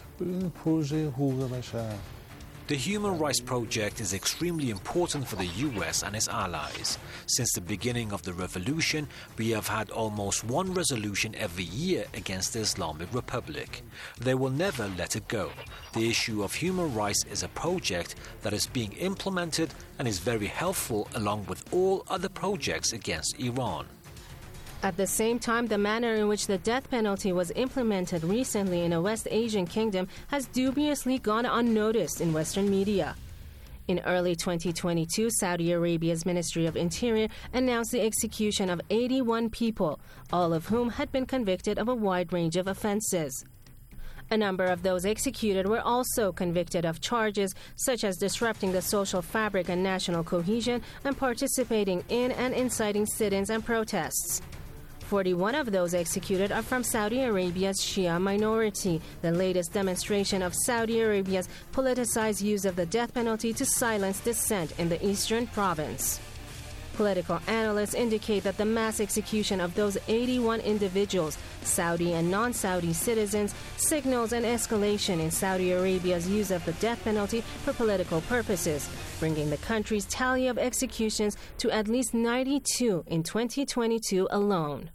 The Human Rights Project is extremely important for the US and its allies. Since the beginning of the revolution, we have had almost one resolution every year against the Islamic Republic. They will never let it go. The issue of human rights is a project that is being implemented and is very helpful along with all other projects against Iran. At the same time, the manner in which the death penalty was implemented recently in a West Asian kingdom has dubiously gone unnoticed in Western media. In early 2022, Saudi Arabia's Ministry of Interior announced the execution of 81 people, all of whom had been convicted of a wide range of offenses. A number of those executed were also convicted of charges such as disrupting the social fabric and national cohesion and participating in and inciting sit-ins and protests. 41 of those executed are from Saudi Arabia's Shia minority, the latest demonstration of Saudi Arabia's politicized use of the death penalty to silence dissent in the eastern province. Political analysts indicate that the mass execution of those 81 individuals, Saudi and non-Saudi citizens, signals an escalation in Saudi Arabia's use of the death penalty for political purposes, bringing the country's tally of executions to at least 92 in 2022 alone.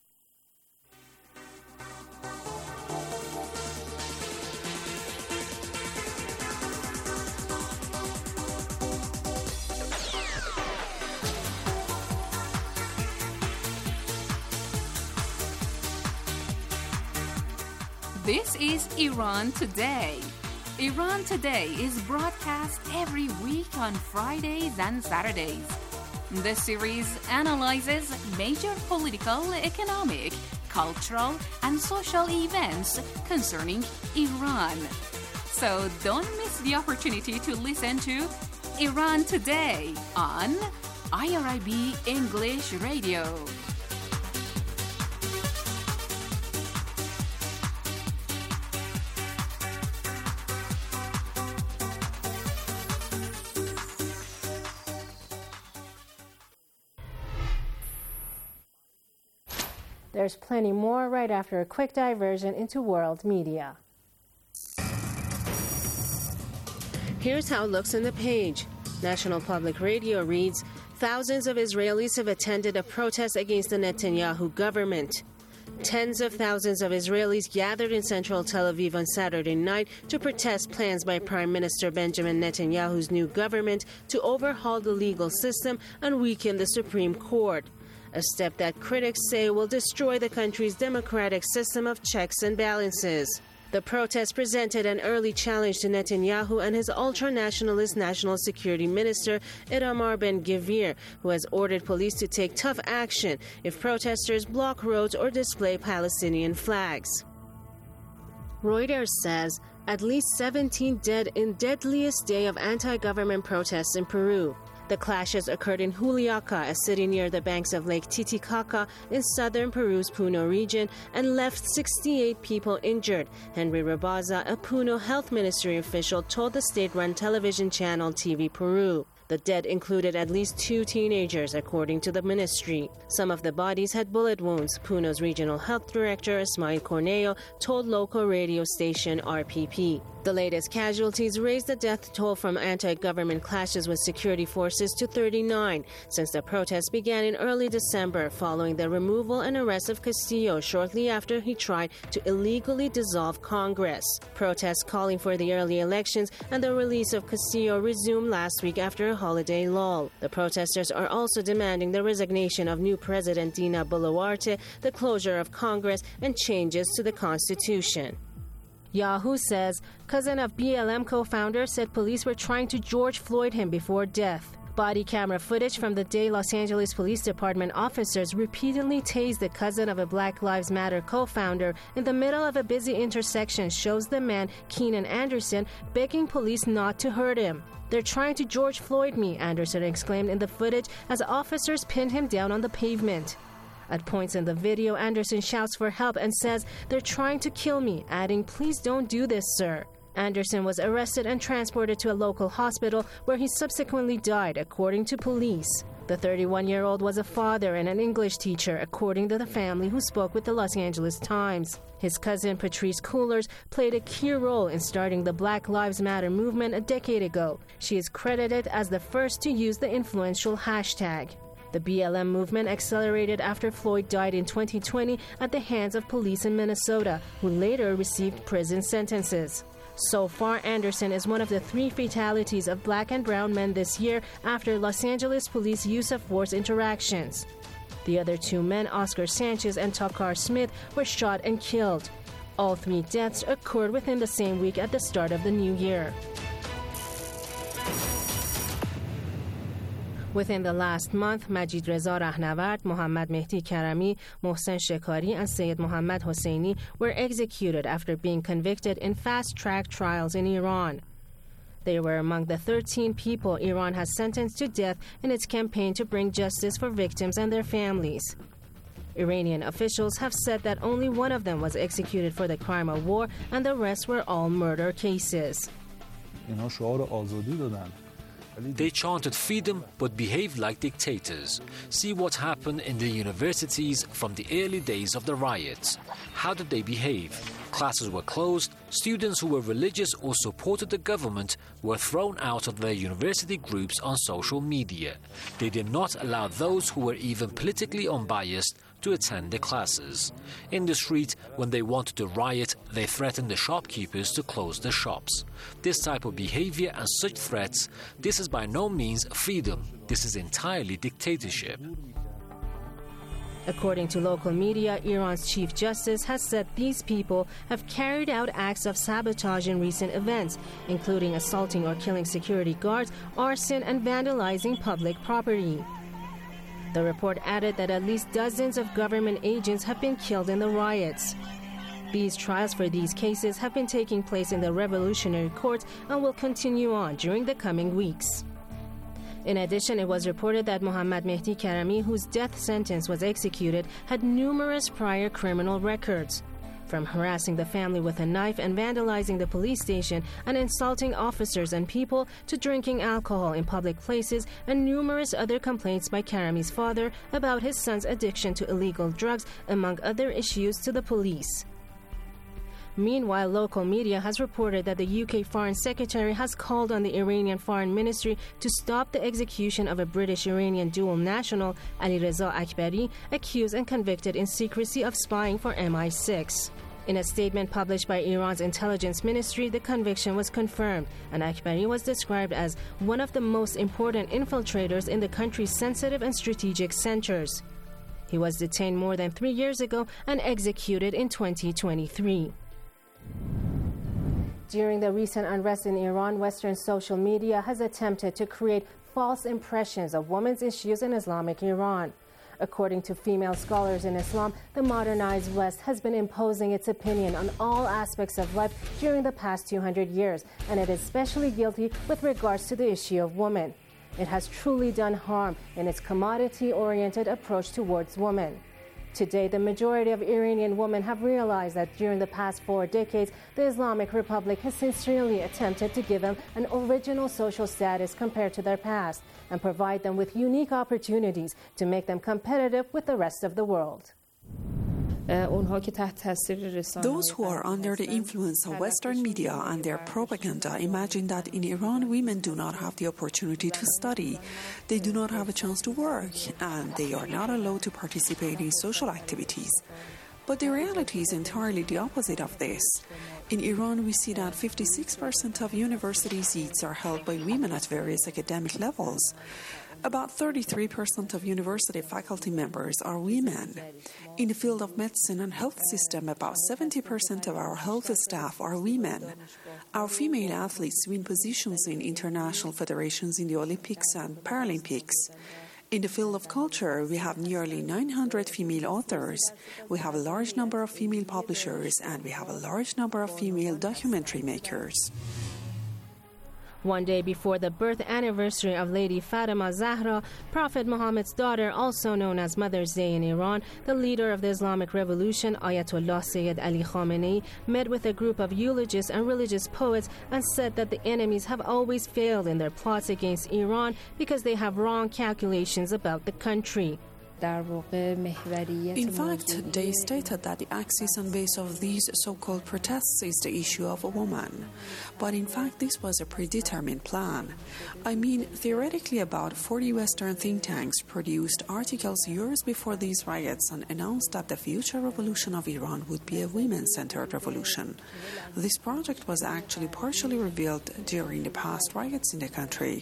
This is Iran Today. Iran Today is broadcast every week on Fridays and Saturdays. The series analyzes major political, economic, cultural, and social events concerning Iran. So don't miss the opportunity to listen to Iran Today on IRIB English Radio. There's plenty more right after a quick diversion into world media. Here's how it looks on the page. National Public Radio reads, thousands of Israelis have attended a protest against the Netanyahu government. Tens of thousands of Israelis gathered in central Tel Aviv on Saturday night to protest plans by Prime Minister Benjamin Netanyahu's new government to overhaul the legal system and weaken the Supreme Court. A step that critics say will destroy the country's democratic system of checks and balances. The protest presented an early challenge to Netanyahu and his ultra-nationalist National Security Minister Itamar Ben-Gvir, who has ordered police to take tough action if protesters block roads or display Palestinian flags. Reuters says at least 17 dead in deadliest day of anti-government protests in Peru. The clashes occurred in Juliaca, a city near the banks of Lake Titicaca in southern Peru's Puno region, and left 68 people injured. Henry Rabaza, a Puno Health Ministry official, told the state-run television channel TV Peru. The dead included at least 2 teenagers, according to the ministry. Some of the bodies had bullet wounds. Puno's regional health director, Ismail Corneo, told local radio station RPP. The latest casualties raised the death toll from anti-government clashes with security forces to 39 since the protests began in early December following the removal and arrest of Castillo shortly after he tried to illegally dissolve Congress. Protests calling for the early elections and the release of Castillo resumed last week after a holiday lull. The protesters are also demanding the resignation of new President Dina Boluarte, the closure of Congress, and changes to the Constitution. Yahoo says cousin of BLM co-founder said police were trying to George Floyd him before death. Body camera footage from the day Los Angeles Police Department officers repeatedly tased the cousin of a Black Lives Matter co-founder in the middle of a busy intersection shows the man, Keenan Anderson, begging police not to hurt him. "They're trying to George Floyd me," Anderson exclaimed in the footage as officers pinned him down on the pavement. At points in the video, Anderson shouts for help and says, "They're trying to kill me," adding, "Please don't do this, sir." Anderson was arrested and transported to a local hospital where he subsequently died, according to police. The 31-year-old was a father and an English teacher, according to the family who spoke with the Los Angeles Times. His cousin, Patrice Coolers, played a key role in starting the Black Lives Matter movement a decade ago. She is credited as the first to use the influential hashtag. The BLM movement accelerated after Floyd died in 2020 at the hands of police in Minnesota, who later received prison sentences. So far, Anderson is one of the 3 fatalities of black and brown men this year after Los Angeles police use of force interactions. The other 2 men, Oscar Sanchez and Takar Smith, were shot and killed. All 3 deaths occurred within the same week at the start of the new year. Within the last month, Majid Reza Rahnavard, Mohammad Mehdi Karami, Mohsen Shekari, and Syed Mohammad Hosseini were executed after being convicted in fast-track trials in Iran. They were among the 13 people Iran has sentenced to death in its campaign to bring justice for victims and their families. Iranian officials have said that only one of them was executed for the crime of war, and the rest were all murder cases. They chanted freedom but behaved like dictators. See what happened in the universities from the early days of the riots. How did they behave? Classes were closed, students who were religious or supported the government were thrown out of their university groups on social media. They did not allow those who were even politically unbiased to attend the classes. In the street, when they wanted to riot, they threatened the shopkeepers to close the shops. This type of behavior and such threats, this is by no means freedom. This is entirely dictatorship. According to local media, Iran's Chief Justice has said these people have carried out acts of sabotage in recent events, including assaulting or killing security guards, arson, and vandalizing public property. The report added that at least dozens of government agents have been killed in the riots. These trials for these cases have been taking place in the revolutionary courts and will continue on during the coming weeks. In addition, it was reported that Mohammad Mehdi Karami, whose death sentence was executed, had numerous prior criminal records, from harassing the family with a knife and vandalizing the police station and insulting officers and people to drinking alcohol in public places and numerous other complaints by Karami's father about his son's addiction to illegal drugs, among other issues to the police. Meanwhile, local media has reported that the UK Foreign Secretary has called on the Iranian Foreign Ministry to stop the execution of a British-Iranian dual national, Ali Reza Akbari, accused and convicted in secrecy of spying for MI6. In a statement published by Iran's intelligence ministry, the conviction was confirmed, and Akbari was described as one of the most important infiltrators in the country's sensitive and strategic centers. He was detained more than 3 years ago and executed in 2023. During the recent unrest in Iran, Western social media has attempted to create false impressions of women's issues in Islamic Iran. According to female scholars in Islam, the modernized West has been imposing its opinion on all aspects of life during the past 200 years, and it is especially guilty with regards to the issue of women. it has truly done harm in its commodity-oriented approach towards women. Today, the majority of Iranian women have realized that during the past 4 decades, the Islamic Republic has sincerely attempted to give them an original social status compared to their past and provide them with unique opportunities to make them competitive with the rest of the world. Those who are under the influence of Western media and their propaganda imagine that in Iran women do not have the opportunity to study, they do not have a chance to work, and they are not allowed to participate in social activities. But the reality is entirely the opposite of this. In Iran, we see that 56% of university seats are held by women at various academic levels. About 33% of university faculty members are women. In the field of medicine and health system, about 70% of our health staff are women. Our female athletes win positions in international federations in the Olympics and Paralympics. In the field of culture, we have nearly 900 female authors. We have a large number of female publishers, and we have a large number of female documentary makers. One day before the birth anniversary of Lady Fatima Zahra, Prophet Muhammad's daughter, also known as Mother's Day in Iran, the leader of the Islamic Revolution, Ayatollah Sayyid Ali Khamenei, met with a group of eulogists and religious poets and said that the enemies have always failed in their plots against Iran because they have wrong calculations about the country. In fact, they stated that the axis and base of these so-called protests is the issue of a woman. But in fact, this was a predetermined plan. I mean, theoretically, about 40 Western think tanks produced articles years before these riots and announced that the future revolution of Iran would be a women-centered revolution. This project was actually partially revealed during the past riots in the country.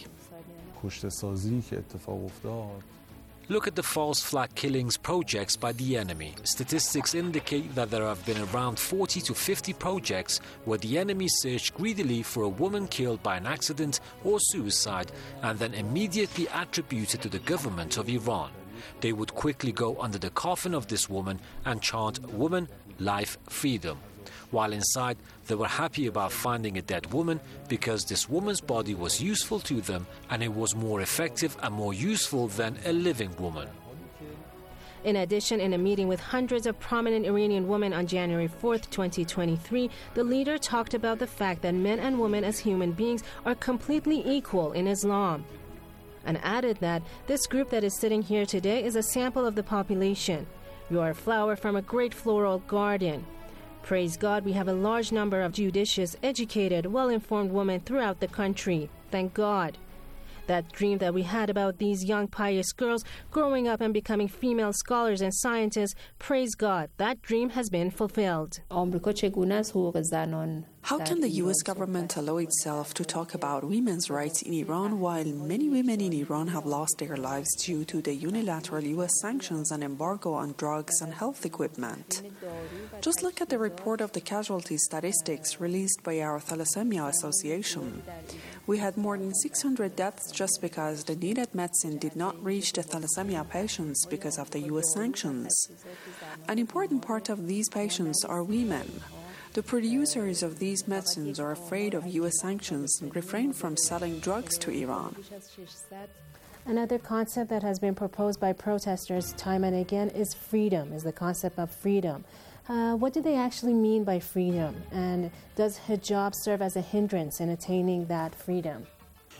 Look at the false flag killings projects by the enemy. Statistics indicate that there have been around 40 to 50 projects where the enemy searched greedily for a woman killed by an accident or suicide and then immediately attributed to the government of Iran. They would quickly go under the coffin of this woman and chant "Woman, Life, Freedom." While inside, they were happy about finding a dead woman because this woman's body was useful to them and it was more effective and more useful than a living woman. In addition, in a meeting with hundreds of prominent Iranian women on January 4th, 2023, the leader talked about the fact that men and women as human beings are completely equal in Islam, and added that this group that is sitting here today is a sample of the population. You are a flower from a great floral garden. Praise God, we have a large number of judicious, educated, well-informed women throughout the country. Thank God. That dream that we had about these young pious girls growing up and becoming female scholars and scientists, praise God, that dream has been fulfilled. How can the U.S. government allow itself to talk about women's rights in Iran while many women in Iran have lost their lives due to the unilateral U.S. sanctions and embargo on drugs and health equipment? Just look at the report of the casualty statistics released by our Thalassemia Association. We had more than 600 deaths just because the needed medicine did not reach the thalassemia patients because of the U.S. sanctions. An important part of these patients are women. The producers of these medicines are afraid of U.S. sanctions and refrain from selling drugs to Iran. Another concept that has been proposed by protesters time and again is freedom, is the concept of freedom. What do they actually mean by freedom? And does hijab serve as a hindrance in attaining that freedom?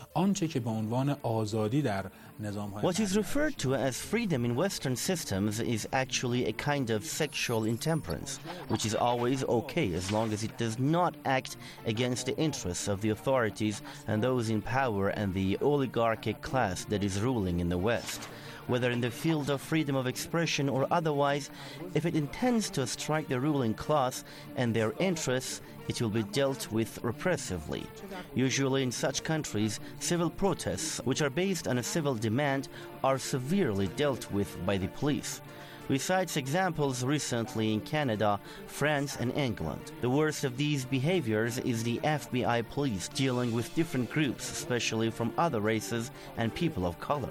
What is referred to as freedom in Western systems is actually a kind of sexual intemperance, which is always okay as long as it does not act against the interests of the authorities and those in power and the oligarchic class that is ruling in the West. Whether in the field of freedom of expression or otherwise, if it intends to strike the ruling class and their interests, it will be dealt with repressively. Usually in such countries, civil protests, which are based on a civil demand, are severely dealt with by the police. We cite examples recently in Canada, France and England. The worst of these behaviors is the FBI police dealing with different groups, especially from other races and people of color.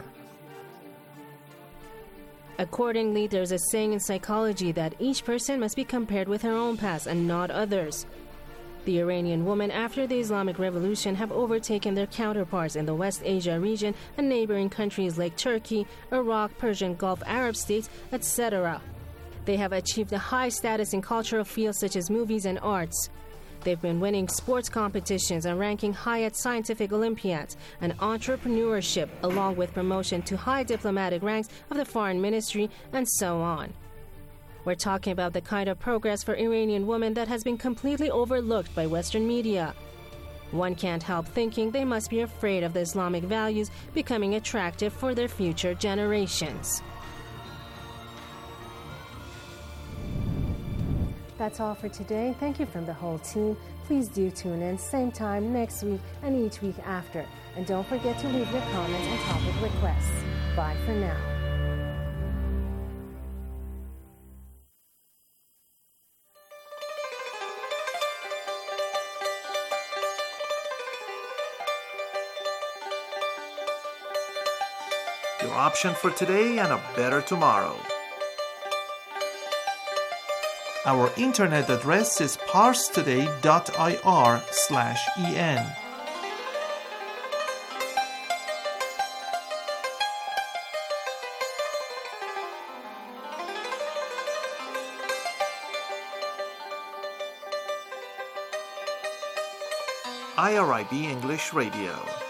Accordingly, there's a saying in psychology that each person must be compared with her own past and not others. The Iranian women after the Islamic Revolution have overtaken their counterparts in the West Asia region and neighboring countries like Turkey, Iraq, Persian Gulf Arab states, etc. They have achieved a high status in cultural fields such as movies and arts. They've been winning sports competitions and ranking high at scientific Olympiads and entrepreneurship, along with promotion to high diplomatic ranks of the foreign ministry and so on. We're talking about the kind of progress for Iranian women that has been completely overlooked by Western media. One can't help thinking they must be afraid of the Islamic values becoming attractive for their future generations. That's all for today. Thank you from the whole team. Please do tune in same time next week and each week after. And don't forget to leave your comments and topic requests. Bye for now. Your option for today and a better tomorrow. Our internet address is parstoday.ir/en. IRIB English Radio.